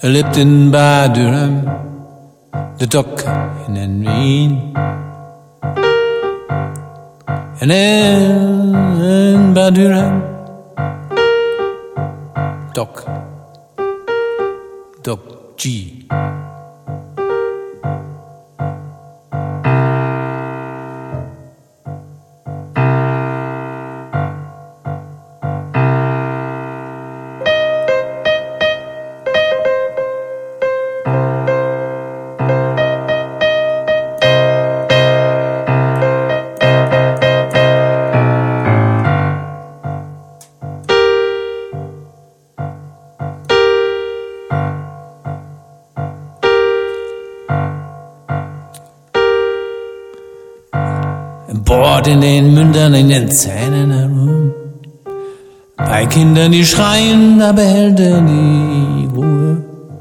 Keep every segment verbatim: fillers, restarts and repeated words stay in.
Er lebt in Bad Dürheim, der Doc nennen wir ihn. In, in Bad Dürheim, Doc, Doc G. Bohrt in den Mündern, in den Zähnen herum. Bei Kindern, die schreien, da behält er die Ruhe.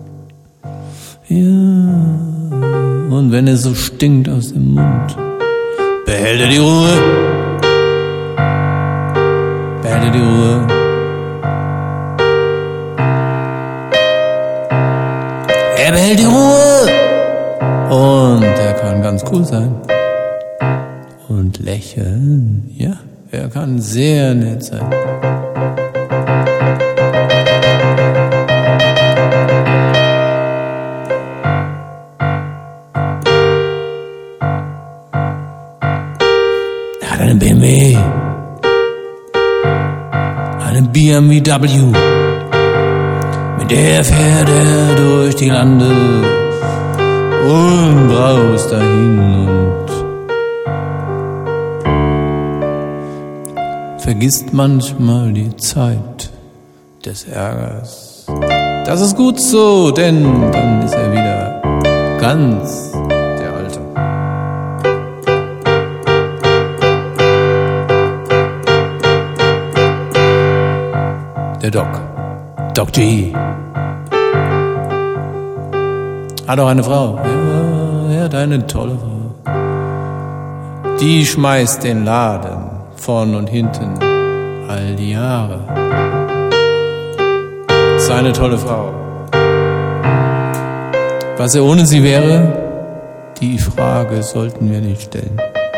Ja, und wenn es so stinkt aus dem Mund, behält er die Ruhe. Behält er die Ruhe. Er behält die Ruhe. Und er kann ganz cool sein. Und lächeln, ja, er kann sehr nett sein. Er hat einen B M W, einen B M W, mit der fährt er durch die Lande und braust dahin und vergisst manchmal die Zeit des Ärgers. Das ist gut so, denn dann ist er wieder ganz der Alte. Der Doc, Doc G. Hat auch eine Frau. Ja, er hat eine tolle Frau. Die schmeißt den Laden vorn und hinten all die Jahre. Seine tolle Frau. Was er ohne sie wäre, die Frage sollten wir nicht stellen.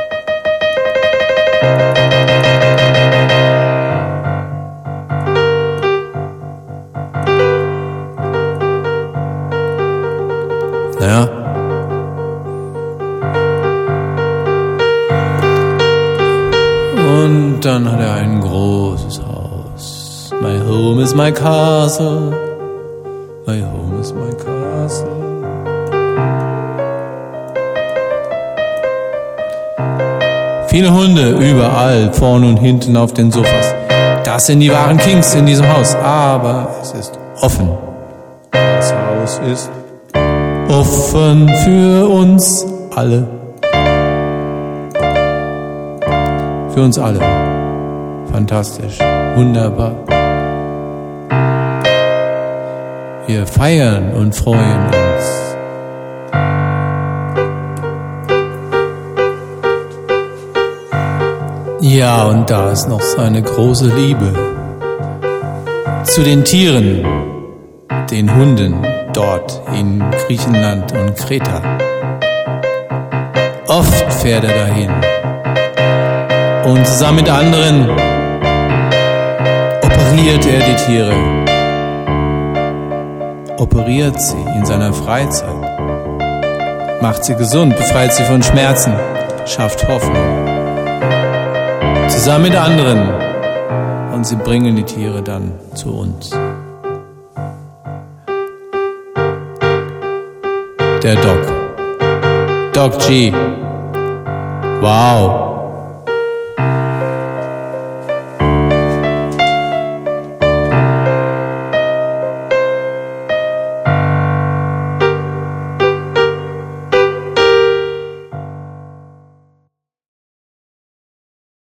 Naja. Und dann hat er ein großes Haus. My home is my castle. My home is my castle. Viele Hunde überall, vorn und hinten auf den Sofas. Das sind die wahren Kings in diesem Haus. Aber es ist offen. Das Haus ist offen für uns alle. Für uns alle. Fantastisch. Wunderbar. Wir feiern und freuen uns. Ja, und da ist noch seine große Liebe zu den Tieren, den Hunden dort in Griechenland und Kreta. Oft fährt er dahin. Und zusammen mit anderen operiert er die Tiere. Operiert sie in seiner Freizeit. Macht sie gesund, befreit sie von Schmerzen, schafft Hoffnung. Zusammen mit anderen. Und sie bringen die Tiere dann zu uns. Der Doc. Doc G. Wow.